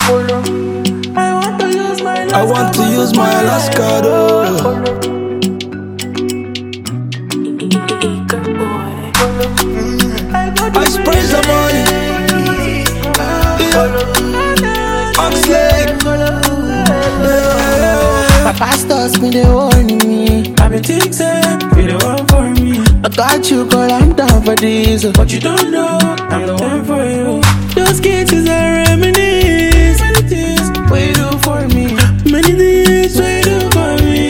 I want to use my Alaska though. I spray some money. Oxlade. My pastors been they warning me. I've been thinking, be the one for me. I got you, girl, I'm down for this. But you don't know, I'm the one for you. Those kisses are reminisce. Many things, what you do for me. Many things what you do for me.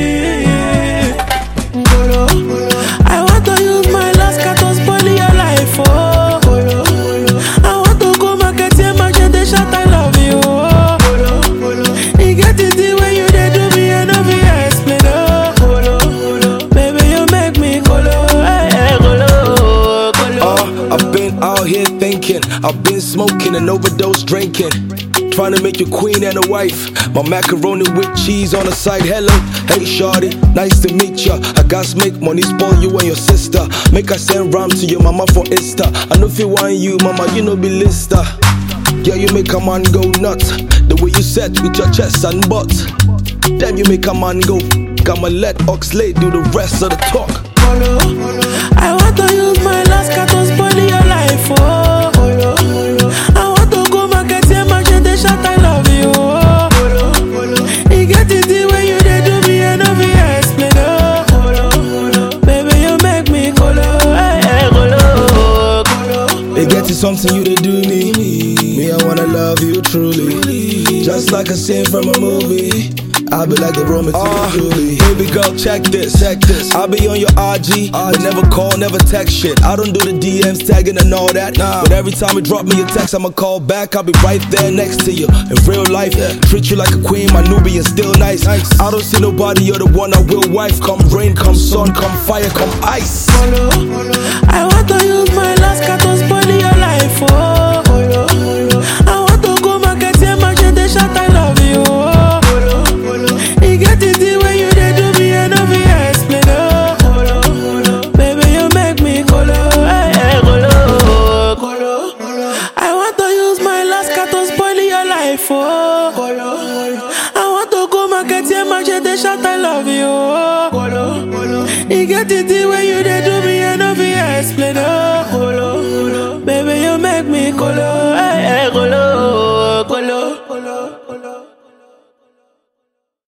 Golo, I want to use my last cat to spoil your life. Oh, Golo, I want to go market here, market the shot. I love you. Oh, Golo, you get it the way you they do me, and I be explain. Oh, Golo, baby you make me Golo, hey, Golo, Golo. I've been out here thinking, I've been smoking and overdose drinking. Trying to make you queen and a wife. My macaroni with cheese on the side. Hello, hey shawty, nice to meet ya. I got make money spoil you and your sister. Make I send rhyme to your mama for Easter. I know if you want you, mama, you know be lister. Yeah, you make a man go nuts. The way you set with your chest and butt. Damn, you make a man go. I'ma let Oxlade do the rest of the talk. I want to use my last cat to spoil your life. Oh, I want to go market here, market the shot. I love you. Oh, you get it the way you they do me, and I be explain. Oh, baby you make me Golo, hey, Golo. It gets to something you to do me. Me, I wanna love you truly. Just like a scene from a movie. I'll be like the Roman to the Julie. Baby girl, check this. I'll be on your RG, but never call, never text shit. I don't do the DMs, tagging and all that. But every time you drop me a text, I'ma call back. I'll be right there next to you. In real life, treat you like a queen, my Nubian still nice. I don't see nobody, you're the one I will wife. Come rain, come sun, come fire, come ice. I want to use my last cat to spoil your life. Oh, I want to go market here, market the shot. I love you. You get it the way you they do me, and I be explain. Oh, baby you make me Golo, hey, Golo. I want to use my last cat to spoil your life. Oh, I want to go market here, market the shot. I love you. Oh, you get it the way you they do me, and I be explain. Oh, baby you make me Golo.